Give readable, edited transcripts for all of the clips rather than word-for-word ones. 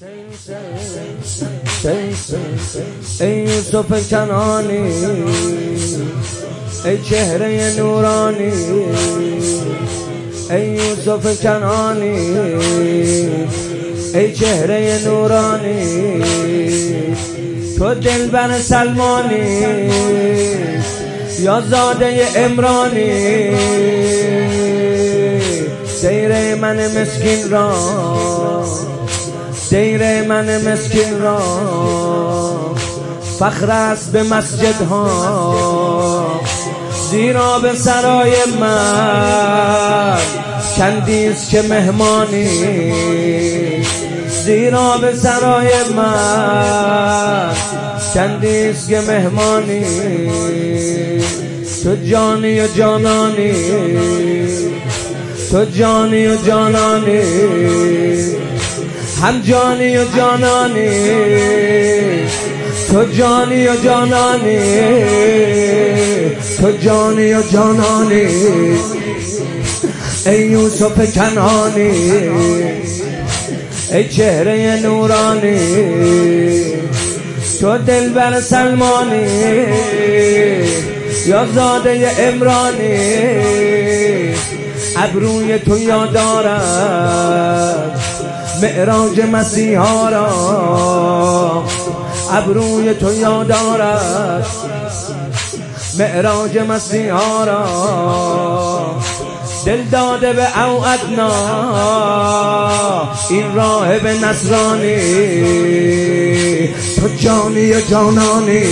ای یوسف کنانی، ای چهره نورانی، ای یوسف کنانی، ای چهره نورانی، تو دلبر سلمانی یا زاده عمرانی. دیر من مسکین را، دیر من مسکین را فخر است به مسجدها، زیرا به سرای من چندیست که مهمانی، زیرا به سرای من چندیست که مهمانی. تو جانی و جانانی، تو جانی و جانانی، هم جانی و جانانی، تو جانی و جانانی، تو جانی و جانانی. ای یوسف کنانی، ای چهره نورانی، تو دلبر سلمانی یا زاده عمرانی. ابروی تو یاد دارد معراج مسیحا را، ابروی تو یاد دارد معراج مسیحا را. دل داده به اوعدنا این راهب نصرانی. تو جانی و جانانی،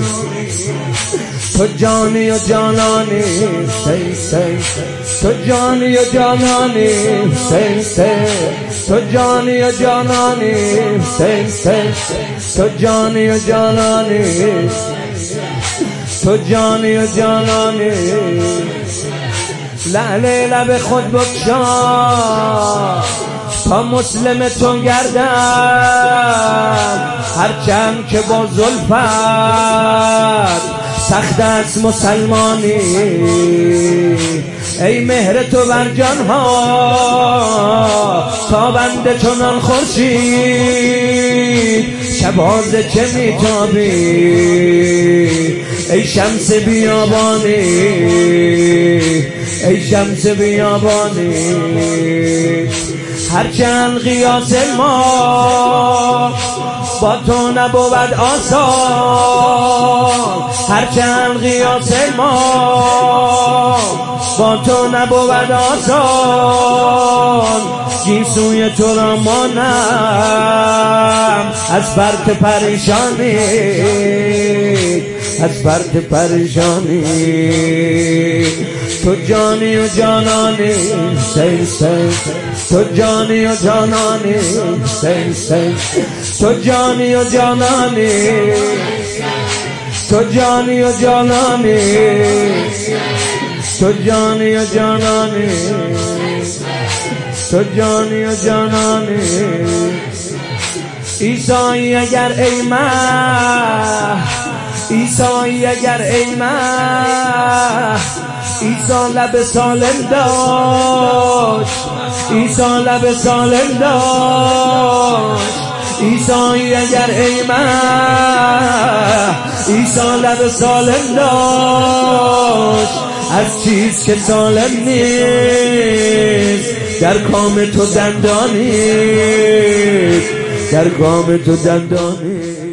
تو جانی و جانانی، تو جانی و جانانی، تو جانی و جانانی، تو جانی و جانانی، تو جانی و جانانی. لعل لب خود بکشا تا مسلم تو گردم، هرچند که با زلفت سخت است مسلمانی. ای مهر تو بر جانها تابنده چنان خورشید، شباز چه میتابی ای شمس بیابانی، ای شمس بیابانی. هرچند قیاس ما با تو نبود آسان، هرچند قیاس ما با تو نبود آسان. گیسوی تو را مانم از فرط پریشانی، از فرط پریشانی. تو جانی و جانانی، تو جانی و جانانی، تو جانی و جانانی، تو جانی و جانانی، تو جانی و جانانی، تو جانی و جانانی. عیسایی اگر ای مه، عیسایی اگر ای مه، عیسی لب سالم داشت، عیسی لب سالم داشت. عیسایی اگر ای مه، عیسی لب سالم داشت. از چیز که سالم نیست در کام تو دندانی، در کام تو دندانی.